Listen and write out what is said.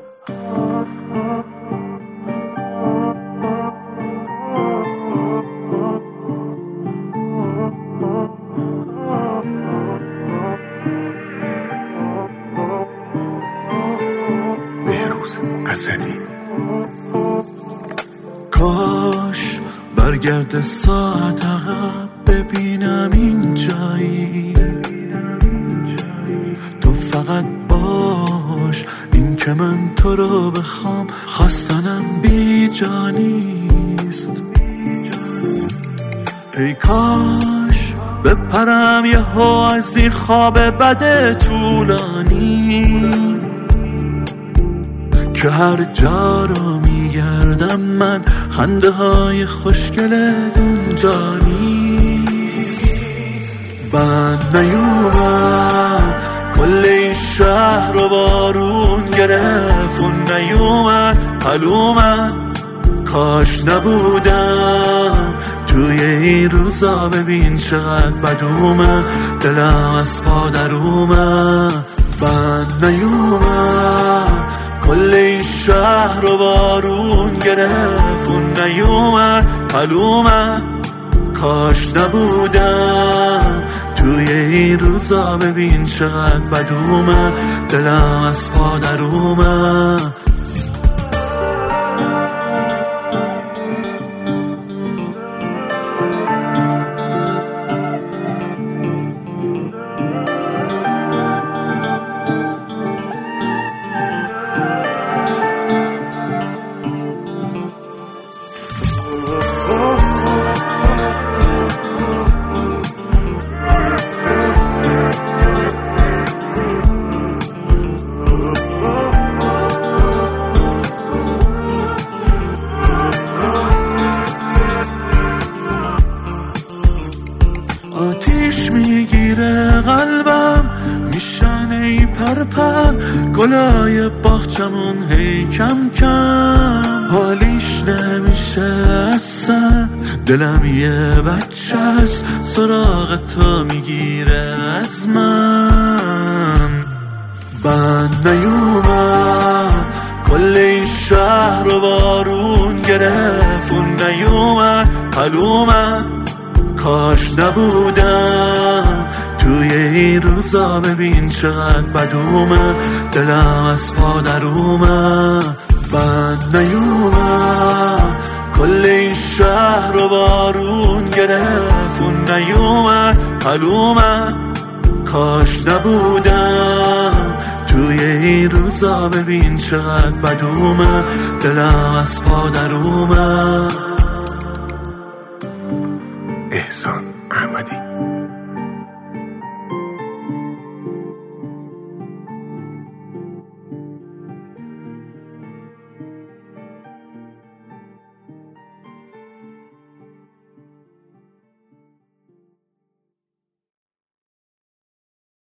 اسدی. کاش برگرده ساعت عقب ببینم این جایی، تو فقط باش، این که من تو رو بخوام خواستنم بی جا نیست. ای کاش بپرم یه ها از این خواب بد طولانی که هر جا رو میگردم من خنده های خوشگلت اونجا نیست. بند نیومد کل این شهر رو بارون گرفت، اون نیومد حلومد کاش نبودم توی این روزا. ببین چقدر بد اومد دلم از پا در اومد. بند نیومد کل این شهر رو بارون گرفت، اون نیومد حلومد کاش نبودم توی این روزا. ببین چقدر بد اومد دلم از پا در اومد. آتیش میگیره قلبم میشن ای پرپر گلای باغچمون هی کم کم حالیش نمیشه اصلا. دلم یه بچه است سراغ تو میگیره از من. بند نیومد کل این شهر رو بارون گرفت، اون نیومد حلومد کاش نبودم توی این روزا. ببین چقدر بد اومد دلم از پا در اومد. بند نیومد کل این شهر رو بارون گرفت، اون نیومد حلومد کاش نبودم توی این روزا. ببین چقدر بد اومد دلم از پا در اومد.